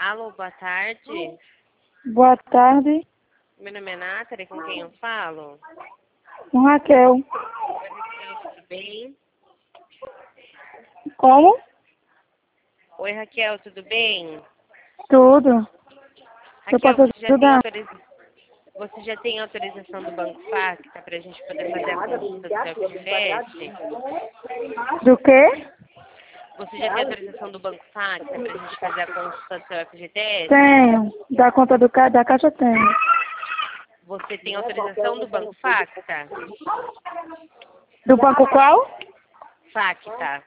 Alô, boa tarde. Boa tarde. Meu nome é Nathalie, com quem eu falo? Com Raquel. Oi, Raquel, tudo bem? Como? Oi, Raquel, tudo bem? Tudo. Eu Raquel, posso ajudar? você já tem autorização do Banco Facta para a gente poder fazer a consulta do seu FGTS? Do quê? Você já tem autorização do Banco Facta para a gente fazer a consulta do seu FGTS? Tenho. Da conta da Caixa tenho. Você tem autorização do Banco Facta? Do banco qual? Facta.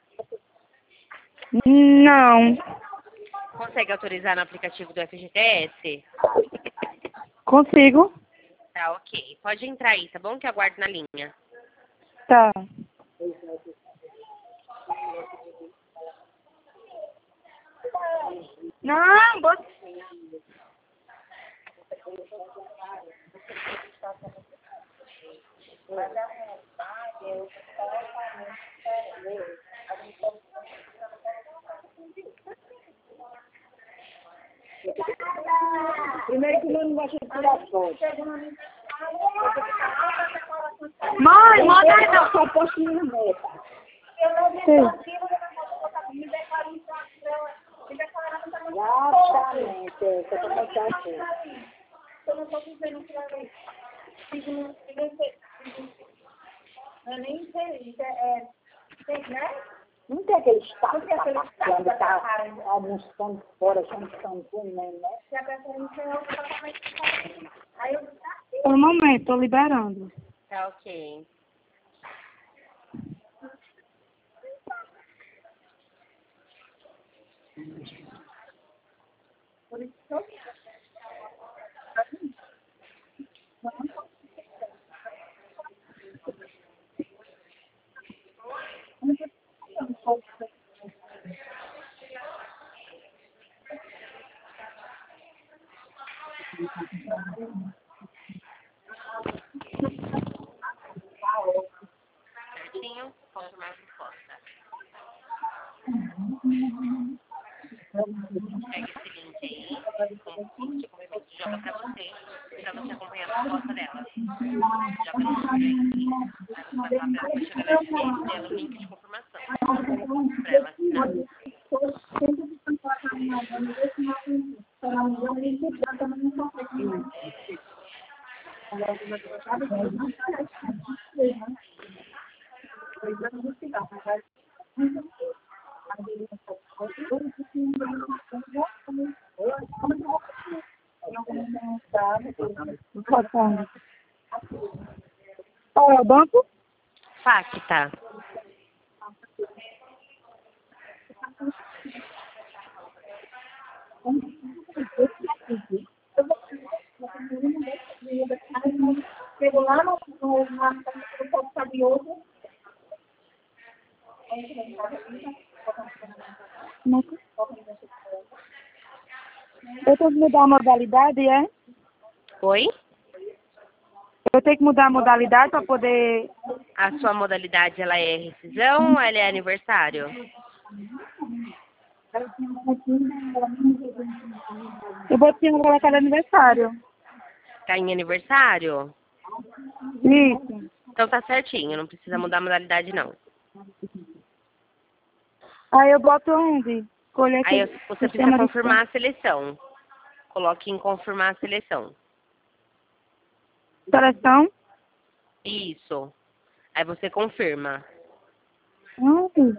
Não. Consegue autorizar no aplicativo do FGTS? Consigo? Tá, ok. Pode entrar aí, tá bom? Que eu aguardo na linha. Tá. Não, bota. Primeiro que não gosta de tirar foto. Mãe, manda aí não. Só posso minha meta. Sim. Exatamente. Só pra mostrar assim. Não tem aquele estado que está almoçando fora, chantando mesmo, né? Por um momento, tô liberando. Tá, ok. Certinho? Confirmar a resposta. Pega esse link aí, com o complemento, joga pra você acompanhar a resposta dela. Joga no número aí. Aí você vai falar pra ela que vai chegar na SMS dela o link de confirmação. Pra ela assinar. Boa tarde. Qual é o banco? Facta. Chego lá no posto de outro. Eu tenho que mudar a modalidade, é? Oi? Eu tenho que mudar a modalidade para poder... A sua modalidade, ela é rescisão ou ela é aniversário? Eu vou te colocar aniversário. Tá em aniversário? Isso. Então tá certinho, não precisa mudar a modalidade não. Aí eu boto onde? Escolher Aí aqui. você precisa confirmar a seleção. Coloque em confirmar a seleção. Seleção? Isso. Aí você confirma. Onde?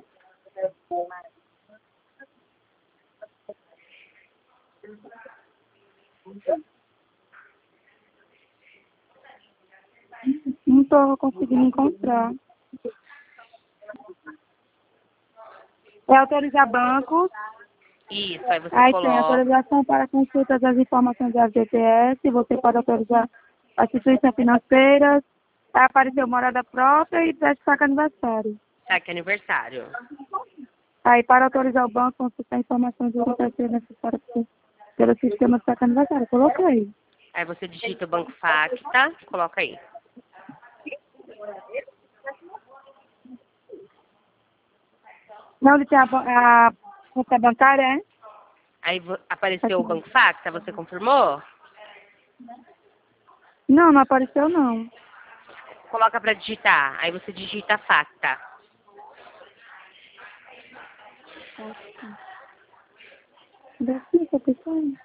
Não estou conseguindo encontrar. É autorizar bancos. Isso, aí você Aí tem coloca. autorização para consulta das informações da FGTS. Você pode autorizar instituições financeiras. Aí apareceu morada própria e destaca aniversário. Saque aniversário. Aí para autorizar o banco, consultar informações do que necessárias pelo sistema de saque aniversário. Coloquei. Aí você digita o Banco Facta, coloca aí. Não, onde tem a conta bancária, é? Aí apareceu o Banco Facta, você confirmou? Não, não apareceu não. Coloca pra digitar. Aí você digita Facta. Daqui, tá pensando?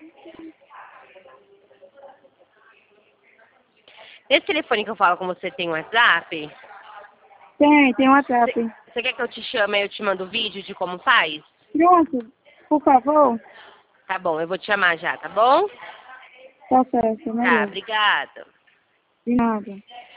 Nesse telefone que eu falo com você tem um WhatsApp? Tem um WhatsApp. Você quer que eu te chame e eu te mando o vídeo de como faz? Pronto, por favor. Tá bom, eu vou te chamar já, tá bom? Tá certo, Tá, melhor. obrigada. De nada.